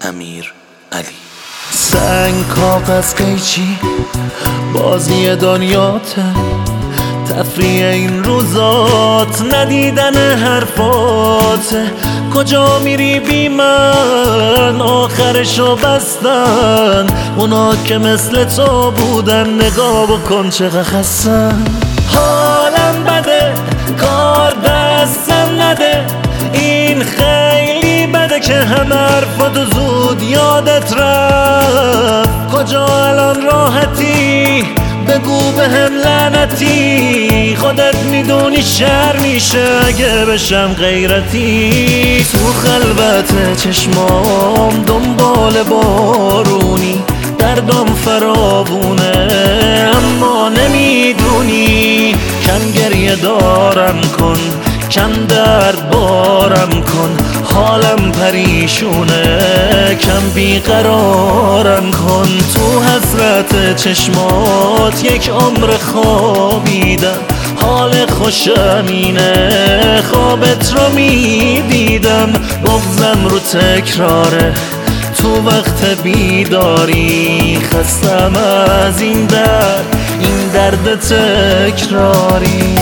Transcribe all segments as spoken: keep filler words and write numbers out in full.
امیر علی. سنگ کاغذ قیچی بازی دنیاته، تفریح این روزات ندیدن حرفاته. کجا میری بی من آخرشو بستن، اونا که مثل تو بودن نگاه بکن چقدر خستن. حالم بده کار دستم نده، این خیلی بده که همه حرفاتو زود یادت رفت. کجا الان راحتی بگو به هم لعنتی، خودت میدونی شر میشه اگه بشم غیرتی. تو خلوت چشمام دنبال بارونی، دردم فراوونه اما نمیدونی. کم گریه دارم کن، کم درد بارم کن، حالم پریشونه کم بیقرارم کن. تو حسرت چشمات یک عمر خوابیدم، حال خوشم اینه خوابت رو میدیدم. بغضم رو تکراره تو وقت بیداری، خستم از این درد این درد تکراری.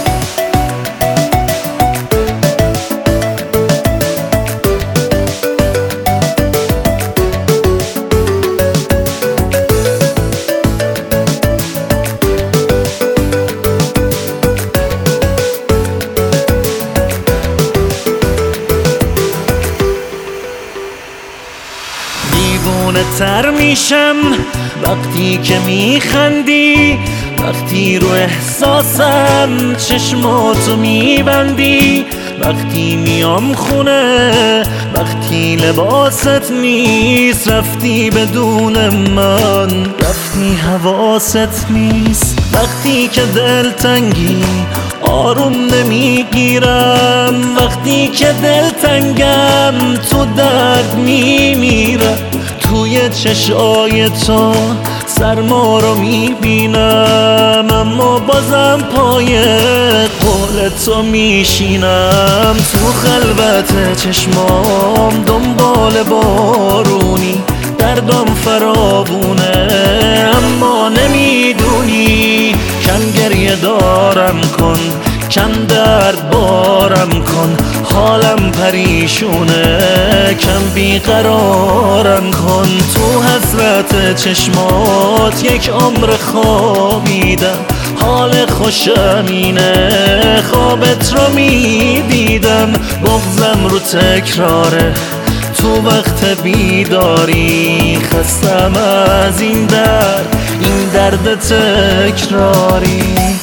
دیوونه تر میشم وقتی که میخندی، وقتی رو احساسم چشماتو میبندی. وقتی میام خونه وقتی لباست نیست، رفتی بدون من رفتی حواست نیست. وقتی که دلتنگی آروم نمیگیرم، وقتی که دلتنگم تو درد میمیرم. توی چشای تو سرما رو میبینم، اما بازم پای قول تو میشینم. تو خلوت چشمام دنبال بارونی، دردم فراوونه اما نمیدونی. کم گریه دارم کن، کم درد بارم کن، حالم پریشونه کم بیقرارم کن. تو حسرت چشمات یک عمر خوابیدم، حال خوشم اینه خوابت رو میدیدم. بغضم رو تکراره تو وقت بیداری، خستم از این درد این درد تکراری.